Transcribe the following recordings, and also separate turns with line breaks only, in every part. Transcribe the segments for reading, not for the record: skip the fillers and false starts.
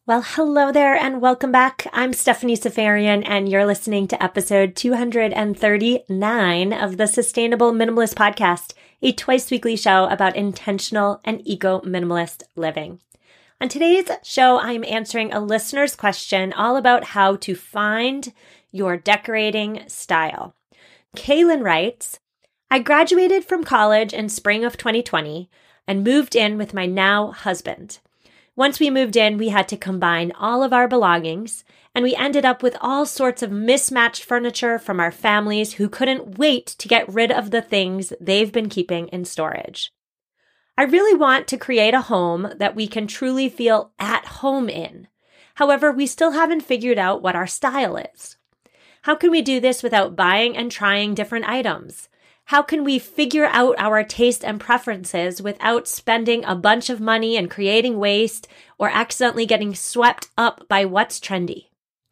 Well, hello there and welcome back. I'm Stephanie Safarian and you're listening to episode 239 of the Sustainable Minimalist Podcast, a twice-weekly show about intentional and eco-minimalist living. On today's show, I'm answering a listener's question all about how to find your decorating style. Kaylin writes, I graduated from college in spring of 2020 and moved in with my now husband. Once we moved in, we had to combine all of our belongings, and we ended up with all sorts of mismatched furniture from our families who couldn't wait to get rid of the things they've been keeping in storage. I really want to create a home that we can truly feel at home in. However, we still haven't figured out what our style is. How can we do this without buying and trying different items? How can we figure out our taste and preferences without spending a bunch of money and creating waste or accidentally getting swept up by what's trendy?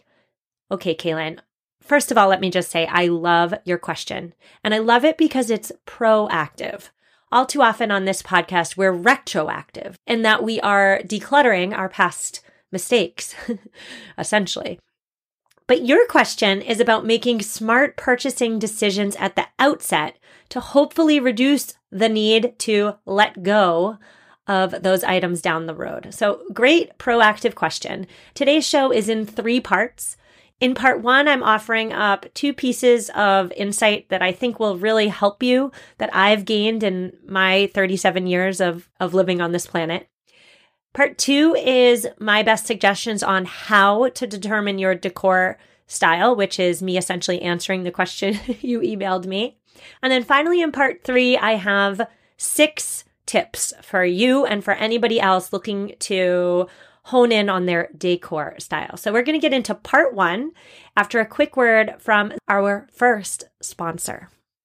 Okay, Kaylin, first of all, let me just say I love your question, and I love it because it's proactive. All too often on this podcast, we're retroactive in that we are decluttering our past mistakes, essentially. But your question is about making smart purchasing decisions at the outset to hopefully reduce the need to let go of those items down the road. So great proactive question. Today's show is in 3 parts. In part 1, I'm offering up 2 pieces of insight that I think will really help you that I've gained in my 37 years of living on this planet. Part 2 is my best suggestions on how to determine your decor style, which is me essentially answering the question you emailed me. And then finally in part 3, I have 6 tips for you and for anybody else looking to hone in on their decor style. So we're going to get into part 1 after a quick word from our first sponsor.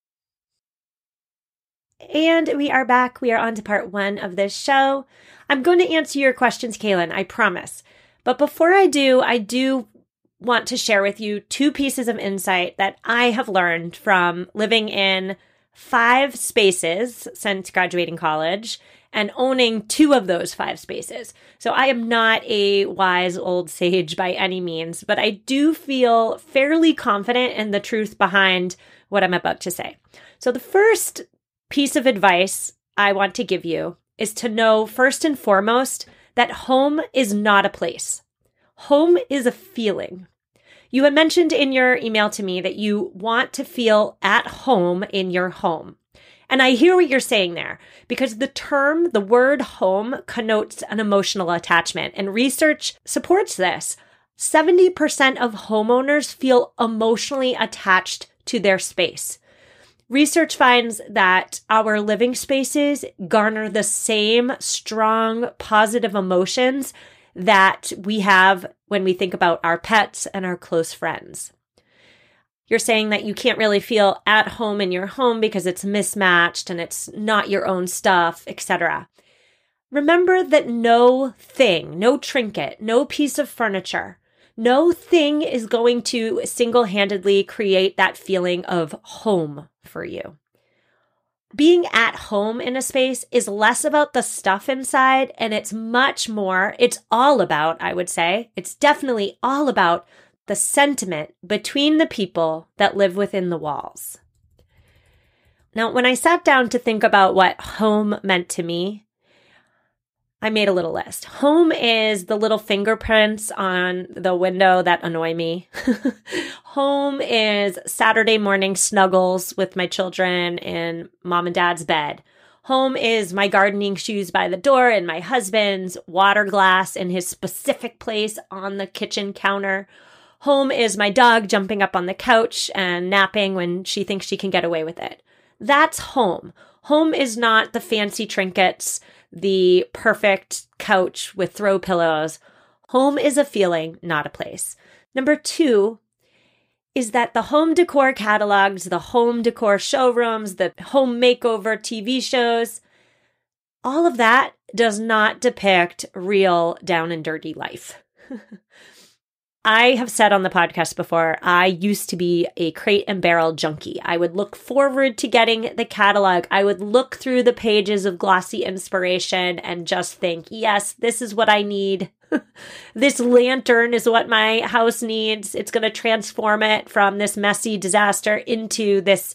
And we are back. We are on to part 1 of this show. I'm going to answer your questions, Kaylin, I promise. But before I do want to share with you 2 pieces of insight that I have learned from living in 5 spaces since graduating college and owning 2 of those 5 spaces. So I am not a wise old sage by any means, but I do feel fairly confident in the truth behind what I'm about to say. So the first piece of advice I want to give you is to know first and foremost that home is not a place. Home is a feeling. You had mentioned in your email to me that you want to feel at home in your home. And I hear what you're saying there because the word home connotes an emotional attachment, and research supports this. 70% of homeowners feel emotionally attached to their space. Research finds that our living spaces garner the same strong, positive emotions that we have when we think about our pets and our close friends. You're saying that you can't really feel at home in your home because it's mismatched and it's not your own stuff, etc. Remember that no thing, no trinket, no piece of furniture, no thing is going to single-handedly create that feeling of home for you. Being at home in a space is less about the stuff inside, and it's all about, I would say, it's definitely all about the sentiment between the people that live within the walls. Now, when I sat down to think about what home meant to me, I made a little list. Home is the little fingerprints on the window that annoy me. Home is Saturday morning snuggles with my children in mom and dad's bed. Home is my gardening shoes by the door and my husband's water glass in his specific place on the kitchen counter. Home is my dog jumping up on the couch and napping when she thinks she can get away with it. That's home. Home is not the fancy trinkets, the perfect couch with throw pillows. Home is a feeling, not a place. Number 2 is that the home decor catalogs, the home decor showrooms, the home makeover TV shows, all of that does not depict real down and dirty life. I have said on the podcast before, I used to be a Crate and Barrel junkie. I would look forward to getting the catalog. I would look through the pages of glossy inspiration and just think, yes, this is what I need. This lantern is what my house needs. It's going to transform it from this messy disaster into this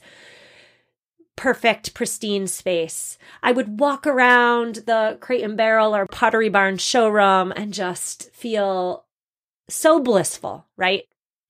perfect, pristine space. I would walk around the Crate and Barrel or Pottery Barn showroom and just feel so blissful, right?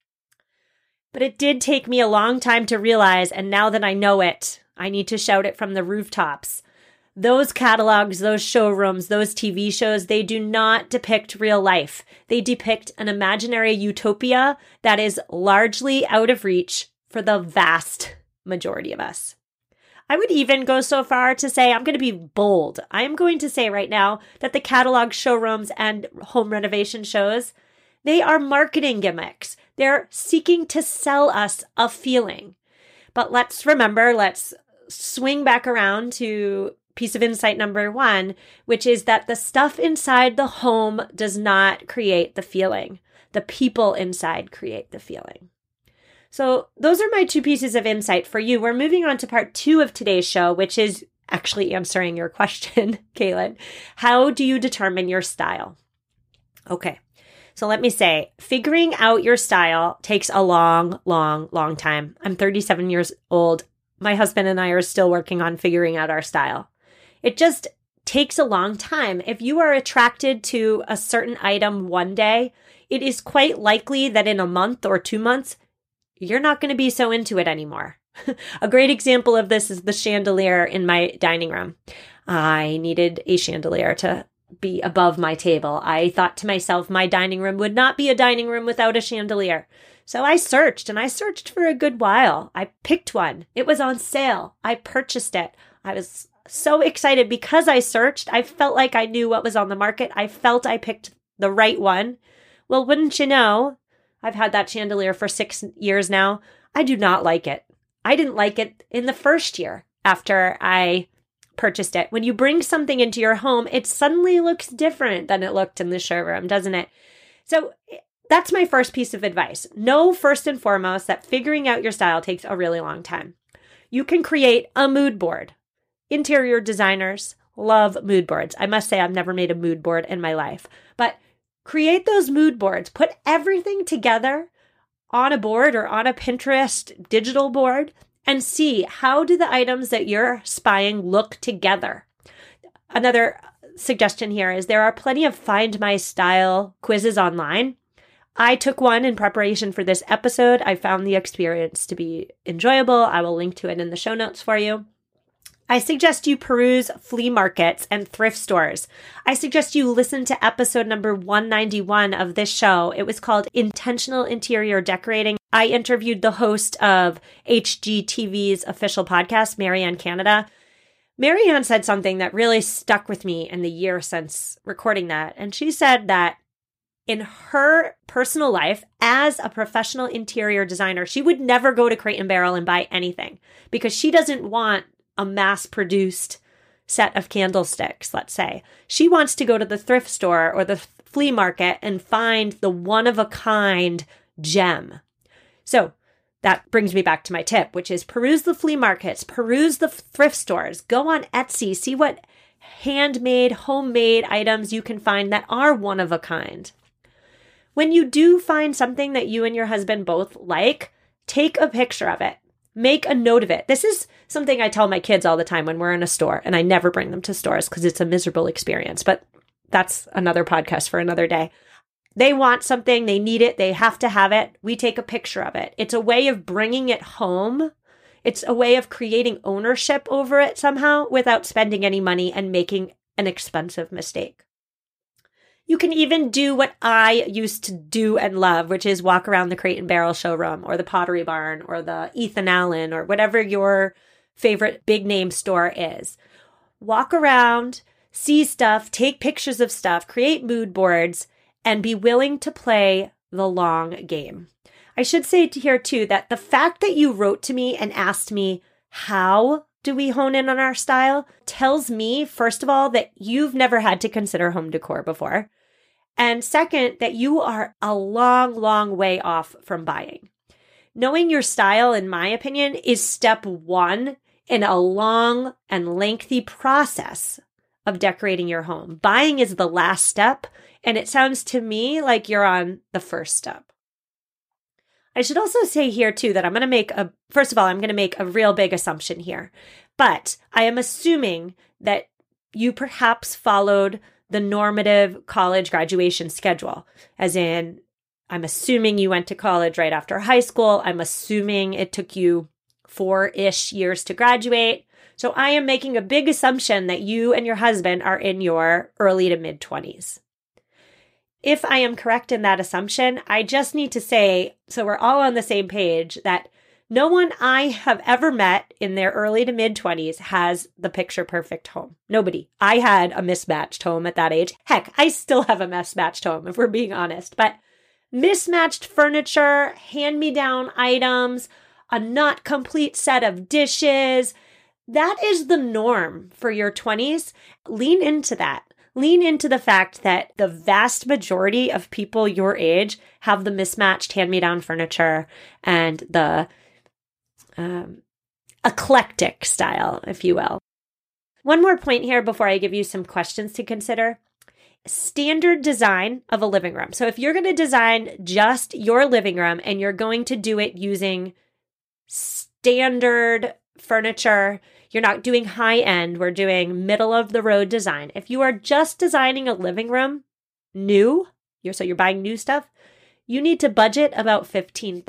But it did take me a long time to realize, and now that I know it, I need to shout it from the rooftops. Those catalogs, those showrooms, those TV shows, they do not depict real life. They depict an imaginary utopia that is largely out of reach for the vast majority of us. I would even go so far to say, I'm going to be bold. I am going to say right now that the catalog showrooms and home renovation shows, they are marketing gimmicks. They're seeking to sell us a feeling. But let's swing back around to piece of insight number 1, which is that the stuff inside the home does not create the feeling. The people inside create the feeling. So those are my 2 pieces of insight for you. We're moving on to part 2 of today's show, which is actually answering your question, Kaylin. How do you determine your style? Okay. So let me say, figuring out your style takes a long, long, long time. I'm 37 years old. My husband and I are still working on figuring out our style. It just takes a long time. If you are attracted to a certain item one day, it is quite likely that in a month or 2 months, you're not going to be so into it anymore. A great example of this is the chandelier in my dining room. I needed a chandelier to be above my table. I thought to myself, my dining room would not be a dining room without a chandelier. So I searched for a good while. I picked one. It was on sale. I purchased it. I was so excited because I searched. I felt like I knew what was on the market. I felt I picked the right one. Well, wouldn't you know, I've had that chandelier for 6 years now. I do not like it. I didn't like it in the first year after I purchased it. When you bring something into your home, it suddenly looks different than it looked in the showroom, doesn't it? So that's my first piece of advice. Know first and foremost that figuring out your style takes a really long time. You can create a mood board. Interior designers love mood boards. I must say I've never made a mood board in my life, but create those mood boards. Put everything together on a board or on a Pinterest digital board and see how do the items that you're spying look together. Another suggestion here is there are plenty of Find My Style quizzes online. I took one in preparation for this episode. I found the experience to be enjoyable. I will link to it in the show notes for you. I suggest you peruse flea markets and thrift stores. I suggest you listen to episode number 191 of this show. It was called Intentional Interior Decorating. I interviewed the host of HGTV's official podcast, Marianne Canada. Marianne said something that really stuck with me in the year since recording that. And she said that in her personal life as a professional interior designer, she would never go to Crate and Barrel and buy anything because she doesn't want a mass-produced set of candlesticks, let's say. She wants to go to the thrift store or the flea market and find the one-of-a-kind gem. So that brings me back to my tip, which is peruse the flea markets, peruse the thrift stores, go on Etsy, see what handmade, homemade items you can find that are one-of-a-kind. When you do find something that you and your husband both like, take a picture of it. Make a note of it. This is something I tell my kids all the time when we're in a store, and I never bring them to stores because it's a miserable experience, but that's another podcast for another day. They want something, they need it, they have to have it. We take a picture of it. It's a way of bringing it home. It's a way of creating ownership over it somehow without spending any money and making an expensive mistake. You can even do what I used to do and love, which is walk around the Crate and Barrel showroom or the Pottery Barn or the Ethan Allen or whatever your favorite big name store is. Walk around, see stuff, take pictures of stuff, create mood boards, and be willing to play the long game. I should say here too that the fact that you wrote to me and asked me, how do we hone in on our style, tells me, first of all, that you've never had to consider home decor before. And second, that you are a long, long way off from buying. Knowing your style, in my opinion, is step 1 in a long and lengthy process of decorating your home. Buying is the last step, And it sounds to me like you're on the first step. I should also say here too that I'm going to make a real big assumption here. But I am assuming that you perhaps followed the normative college graduation schedule, as in, I'm assuming you went to college right after high school. I'm assuming it took you 4-ish years to graduate. So I am making a big assumption that you and your husband are in your early to mid 20s. If I am correct in that assumption, I just need to say, so we're all on the same page, that no one I have ever met in their early to mid 20s has the picture perfect home. Nobody. I had a mismatched home at that age. Heck, I still have a mismatched home, if we're being honest. But mismatched furniture, hand-me-down items, a not complete set of dishes, that is the norm for your 20s. Lean into that. Lean into the fact that the vast majority of people your age have the mismatched hand-me-down furniture and the eclectic style, if you will. One more point here before I give you some questions to consider. Standard design of a living room. So if you're going to design just your living room and you're going to do it using standard furniture, you're not doing high end, we're doing middle of the road design. If you are just designing a living room new, so you're buying new stuff, you need to budget about $15,000.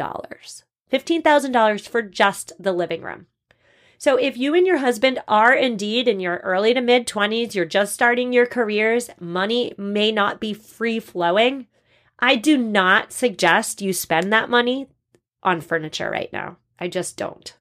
$15,000 for just the living room. So if you and your husband are indeed in your early to mid 20s, you're just starting your careers, money may not be free flowing, I do not suggest you spend that money on furniture right now. I just don't.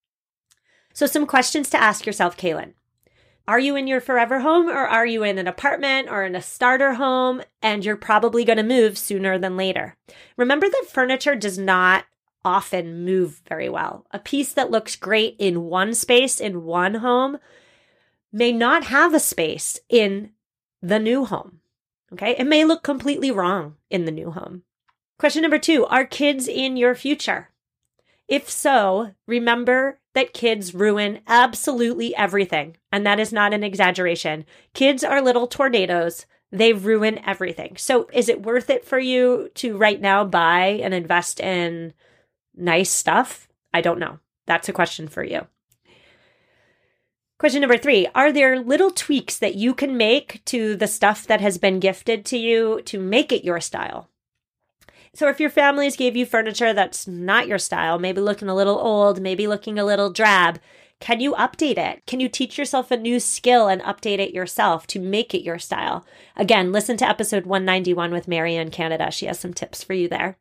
So some questions to ask yourself, Kaylin. Are you in your forever home, or are you in an apartment or in a starter home and you're probably going to move sooner than later? Remember that furniture does not often move very well. A piece that looks great in one space in one home may not have a space in the new home. Okay? It may look completely wrong in the new home. Question number 2, are kids in your future? If so, remember that kids ruin absolutely everything. And that is not an exaggeration. Kids are little tornadoes. They ruin everything. So is it worth it for you to right now buy and invest in nice stuff? I don't know. That's a question for you. Question number 3, are there little tweaks that you can make to the stuff that has been gifted to you to make it your style? So if your families gave you furniture that's not your style, maybe looking a little old, maybe looking a little drab, can you update it? Can you teach yourself a new skill and update it yourself to make it your style? Again, listen to episode 191 with Marianne Canada. She has some tips for you there.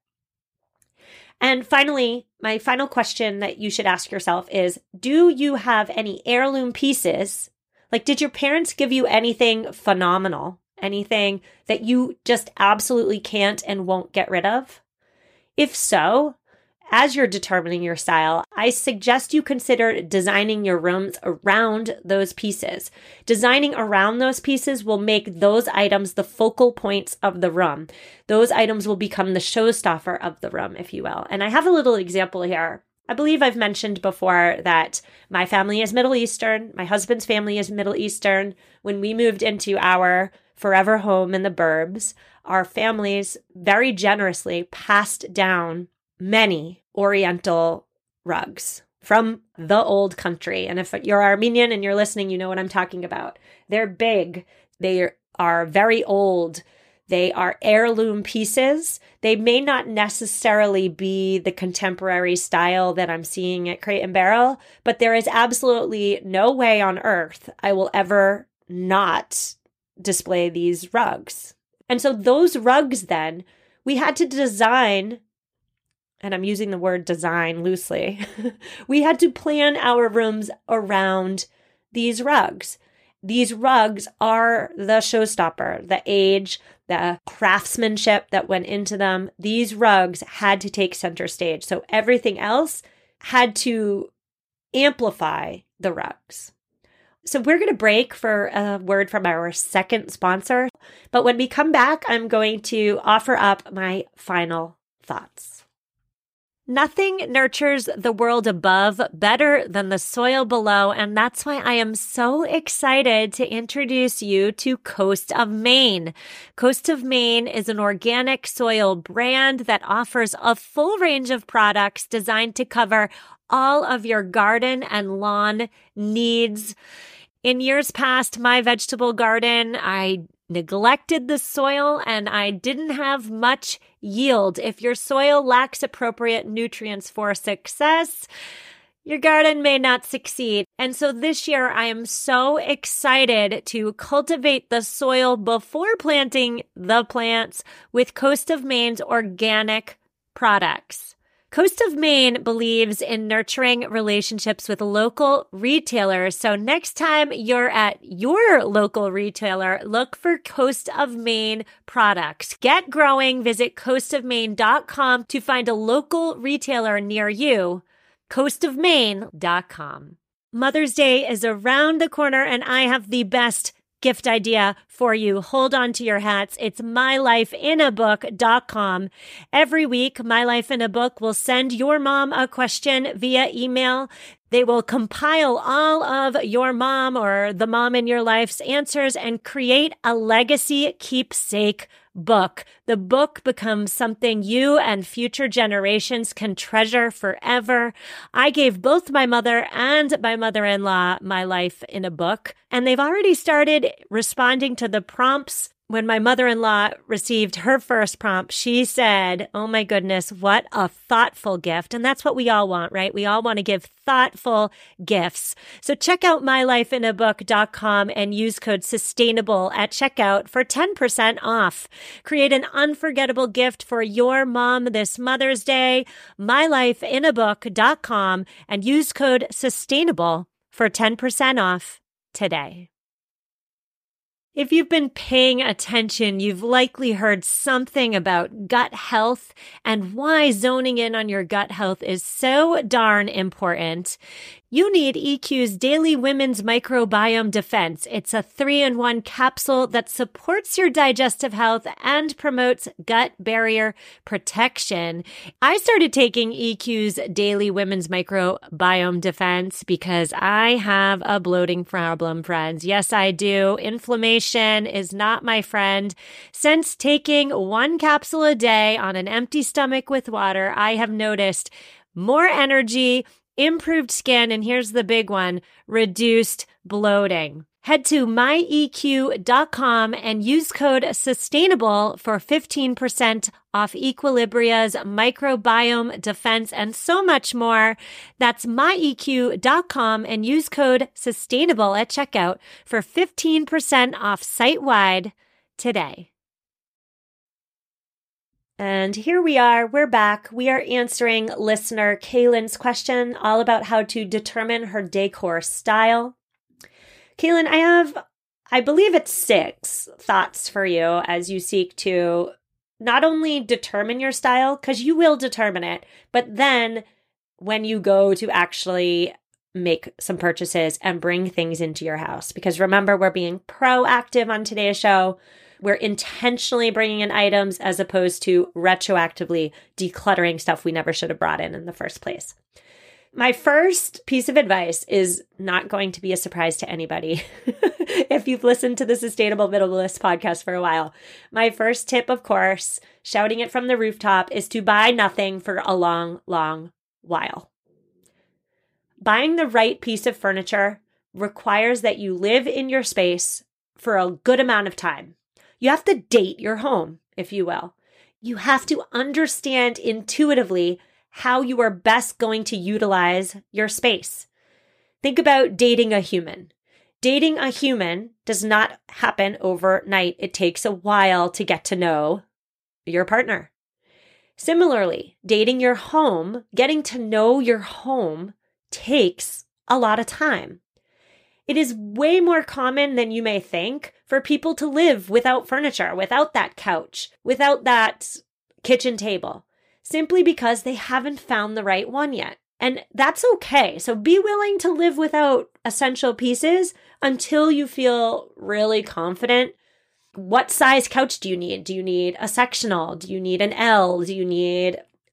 And finally, my final question that you should ask yourself is, do you have any heirloom pieces? Like, did your parents give you anything phenomenal? Anything that you just absolutely can't and won't get rid of? If so, as you're determining your style, I suggest you consider designing your rooms around those pieces. Designing around those pieces will make those items the focal points of the room. Those items will become the showstopper of the room, if you will. And I have a little example here. I believe I've mentioned before that my family is Middle Eastern. My husband's family is Middle Eastern. When we moved into our forever home in the burbs, our families very generously passed down many Oriental rugs from the old country. And if you're Armenian and you're listening, you know what I'm talking about. They're big. They are very old. They are heirloom pieces. They may not necessarily be the contemporary style that I'm seeing at Crate and Barrel, but there is absolutely no way on earth I will ever not display these rugs. And so those rugs then, we had to design, and I'm using the word design loosely, we had to plan our rooms around these rugs. These rugs are the showstopper, the age, the craftsmanship that went into them. These rugs had to take center stage. So everything else had to amplify the rugs. So we're going to break for a word from our second sponsor. But when we come back, I'm going to offer up my final thoughts. Nothing nurtures the world above better than the soil below, and that's why I am so excited to introduce you to Coast of Maine. Coast of Maine is an organic soil brand that offers a full range of products designed to cover all of your garden and lawn needs. In years past, my vegetable garden, I neglected the soil and I didn't have much yield. If your soil lacks appropriate nutrients for success, your garden may not succeed. And so this year, I am so excited to cultivate the soil before planting the plants with Coast of Maine's organic products. Coast of Maine believes in nurturing relationships with local retailers. So next time you're at your local retailer, look for Coast of Maine products. Get growing. Visit coastofmaine.com to find a local retailer near you. coastofmaine.com. Mother's Day is around the corner and I have the best gift idea for you. Hold on to your hats. It's mylifeinabook.com. Every week, My Life in a Book will send your mom a question via email. They will compile all of your mom or the mom in your life's answers and create a legacy keepsake book. The book becomes something you and future generations can treasure forever. I gave both my mother and my mother-in-law My Life in a Book, and they've already started responding to the prompts. When my mother-in-law received her first prompt, she said, "Oh my goodness, what a thoughtful gift." And that's what we all want, right? We all want to give thoughtful gifts. So check out mylifeinabook.com and use code SUSTAINABLE at checkout for 10% off. Create an unforgettable gift for your mom this Mother's Day. mylifeinabook.com and use code SUSTAINABLE for 10% off today. If you've been paying attention, you've likely heard something about gut health and why zoning in on your gut health is so darn important. You need EQ's Daily Women's Microbiome Defense. It's a 3-in-1 capsule that supports your digestive health and promotes gut barrier protection. I started taking EQ's Daily Women's Microbiome Defense because I have a bloating problem, friends. Yes, I do. Inflammation is not my friend. Since taking one capsule a day on an empty stomach with water, I have noticed more energy, improved skin, and here's the big one, reduced bloating. Head to myeq.com and use code SUSTAINABLE for 15% off Equilibria's microbiome defense and so much more. That's myeq.com and use code SUSTAINABLE at checkout for 15% off site-wide today. And here we are. We're back. We are answering listener Kaylin's question all about how to determine her decor style. Kaylin, I believe it's 6 thoughts for you as you seek to not only determine your style, because you will determine it, but then when you go to actually make some purchases and bring things into your house. Because remember, we're being proactive on today's show. We're intentionally bringing in items as opposed to retroactively decluttering stuff we never should have brought in the first place. My first piece of advice is not going to be a surprise to anybody. If you've listened to the Sustainable Minimalist podcast for a while, my first tip, of course, shouting it from the rooftop, is to buy nothing for a long, long while. Buying the right piece of furniture requires that you live in your space for a good amount of time. You have to date your home, if you will. You have to understand intuitively how you are best going to utilize your space. Think about dating a human. Dating a human does not happen overnight. It takes a while to get to know your partner. Similarly, dating your home, getting to know your home takes a lot of time. It is way more common than you may think for people to live without furniture, without that couch, without that kitchen table, simply because they haven't found the right one yet. And that's okay. So be willing to live without essential pieces until you feel really confident. What size couch do you need? Do you need a sectional? Do you need an L? Do you need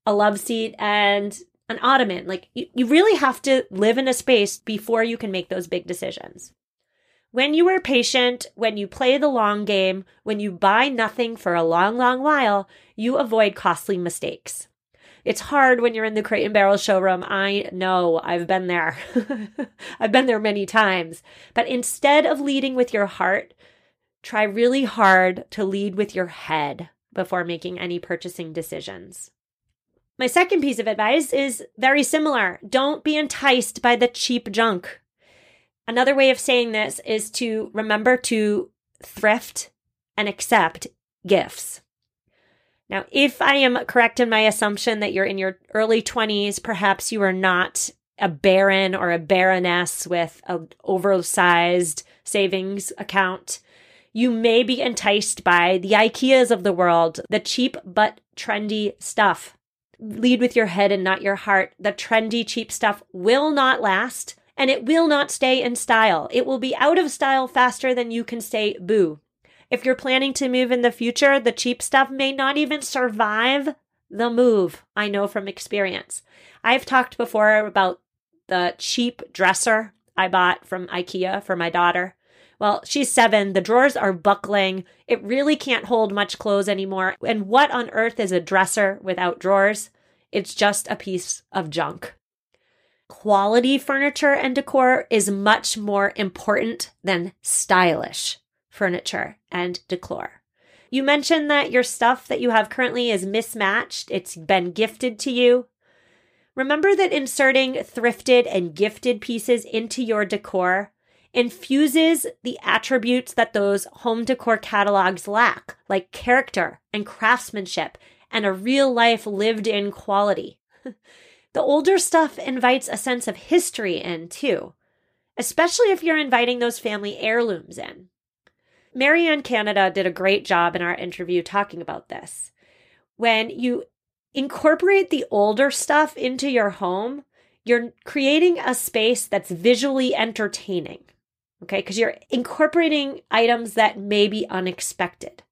a love seat, and an ottoman. Like you really have to live in a space before you can make those big decisions. When you are patient, when you play the long game, when you buy nothing for a long, long while, you avoid costly mistakes. It's hard when you're in the Crate and Barrel showroom. I know, I've been there. I've been there many times. But instead of leading with your heart, try really hard to lead with your head before making any purchasing decisions. My second piece of advice is very similar. Don't be enticed by the cheap junk. Another way of saying this is to remember to thrift and accept gifts. Now, if I am correct in my assumption that you're in your early 20s, perhaps you are not a baron or a baroness with an oversized savings account, you may be enticed by the IKEAs of the world, the cheap but trendy stuff. Lead with your head and not your heart. The trendy, cheap stuff will not last, and it will not stay in style. It will be out of style faster than you can say boo. If you're planning to move in the future, the cheap stuff may not even survive the move. I know from experience. I've talked before about the cheap dresser I bought from IKEA for my daughter. Well, she's 7. The drawers are buckling. It really can't hold much clothes anymore. And what on earth is a dresser without drawers? It's just a piece of junk. Quality furniture and decor is much more important than stylish furniture and decor. You mentioned that your stuff that you have currently is mismatched. It's been gifted to you. Remember that inserting thrifted and gifted pieces into your decor infuses the attributes that those home decor catalogs lack, like character and craftsmanship and a real-life lived-in quality. The older stuff invites a sense of history in, too, especially if you're inviting those family heirlooms in. Marianne Canada did a great job in our interview talking about this. When you incorporate the older stuff into your home, you're creating a space that's visually entertaining. Okay, because you're incorporating items that may be unexpected.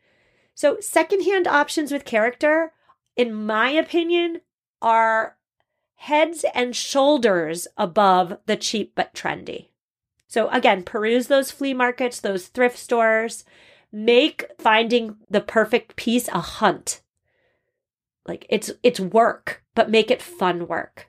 So secondhand options with character, in my opinion, are heads and shoulders above the cheap but trendy. So again, peruse those flea markets, those thrift stores. Make finding the perfect piece a hunt. Like it's work, but make it fun work.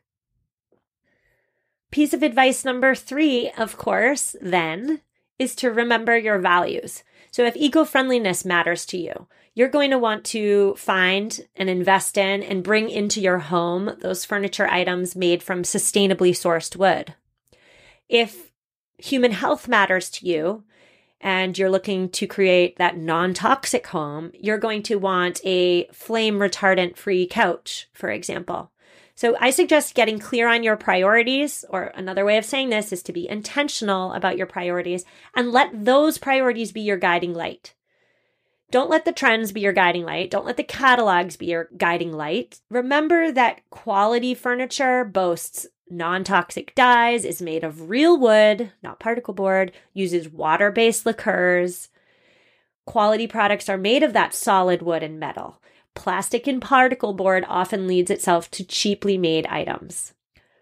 Piece of advice number 3, of course, then, is to remember your values. So if eco-friendliness matters to you, you're going to want to find and invest in and bring into your home those furniture items made from sustainably sourced wood. If human health matters to you and you're looking to create that non-toxic home, you're going to want a flame retardant-free couch, for example. So I suggest getting clear on your priorities, or another way of saying this is to be intentional about your priorities and let those priorities be your guiding light. Don't let the trends be your guiding light. Don't let the catalogs be your guiding light. Remember that quality furniture boasts non-toxic dyes, is made of real wood, not particle board, uses water-based lacquers. Quality products are made of that solid wood and metal. Plastic and particle board often leads itself to cheaply made items.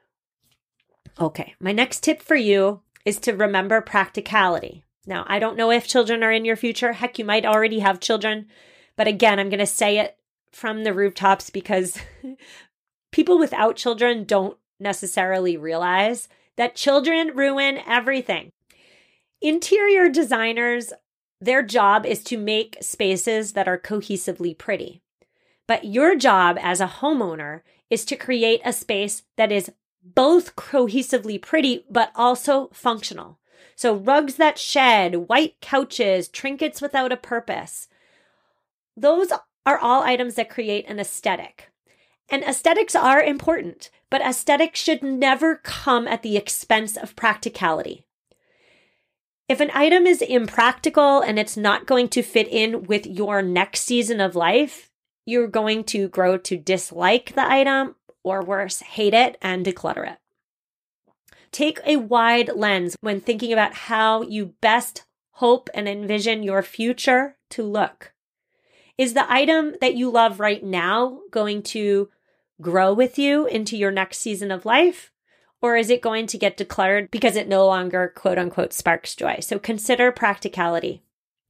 Okay, my next tip for you is to remember practicality. Now, I don't know if children are in your future. Heck, you might already have children. But again, I'm going to say it from the rooftops because people without children don't necessarily realize that children ruin everything. Interior designers, their job is to make spaces that are cohesively pretty. But your job as a homeowner is to create a space that is both cohesively pretty, but also functional. So rugs that shed, white couches, trinkets without a purpose. Those are all items that create an aesthetic. And aesthetics are important, but aesthetics should never come at the expense of practicality. If an item is impractical and it's not going to fit in with your next season of life, you're going to grow to dislike the item, or worse, hate it and declutter it. Take a wide lens when thinking about how you best hope and envision your future to look. Is the item that you love right now going to grow with you into your next season of life? Or is it going to get decluttered because it no longer, quote unquote, sparks joy? So consider practicality.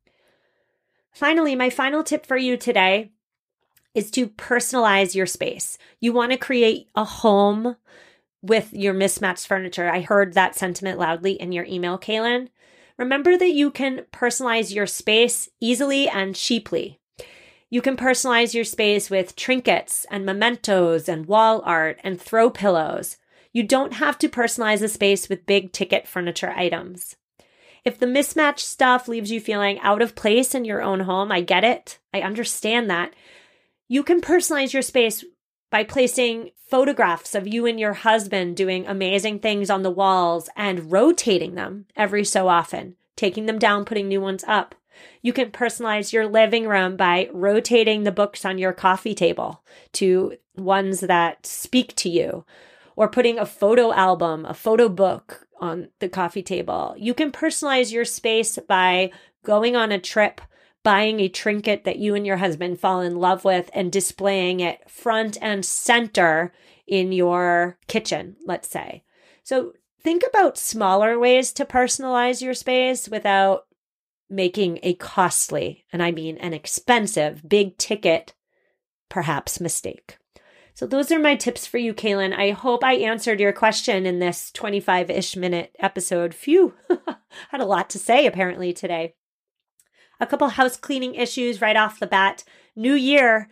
Finally, my final tip for you today is to personalize your space. You want to create a home with your mismatched furniture. I heard that sentiment loudly in your email, Kaylin. Remember that you can personalize your space easily and cheaply. You can personalize your space with trinkets and mementos and wall art and throw pillows. You don't have to personalize a space with big ticket furniture items. If the mismatched stuff leaves you feeling out of place in your own home, I get it. I understand that. You can personalize your space by placing photographs of you and your husband doing amazing things on the walls and rotating them every so often, taking them down, putting new ones up. You can personalize your living room by rotating the books on your coffee table to ones that speak to you, or putting a photo album, a photo book on the coffee table. You can personalize your space by going on a trip, buying a trinket that you and your husband fall in love with and displaying it front and center in your kitchen, let's say. So think about smaller ways to personalize your space without making a costly, and I mean an expensive, big ticket, perhaps mistake. So those are my tips for you, Kaylin. I hope I answered your question in this 25-ish minute episode. Phew, had a lot to say apparently today. A couple house cleaning issues right off the bat. New year,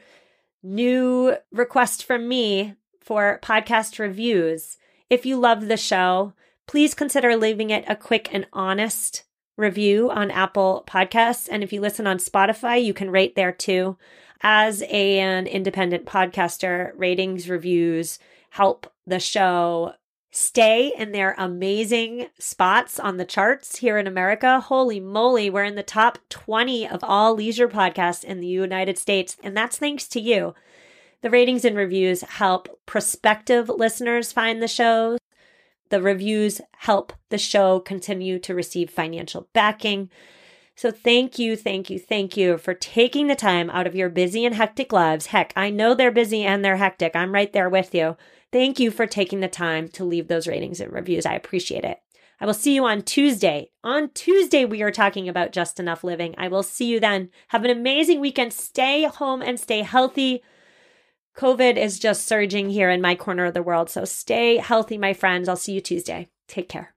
new request from me for podcast reviews. If you love the show, please consider leaving it a quick and honest review on Apple Podcasts. And if you listen on Spotify, you can rate there too. As an independent podcaster, ratings, reviews help the show stay in their amazing spots on the charts here in America. Holy moly, we're in the top 20 of all leisure podcasts in the United States, and that's thanks to you. The ratings and reviews help prospective listeners find the show. The reviews help the show continue to receive financial backing. So thank you for taking the time out of your busy and hectic lives. Heck, I know they're busy and they're hectic. I'm right there with you. Thank you for taking the time to leave those ratings and reviews. I appreciate it. I will see you on Tuesday. On Tuesday, we are talking about Just Enough Living. I will see you then. Have an amazing weekend. Stay home and stay healthy. COVID is just surging here in my corner of the world. So stay healthy, my friends. I'll see you Tuesday. Take care.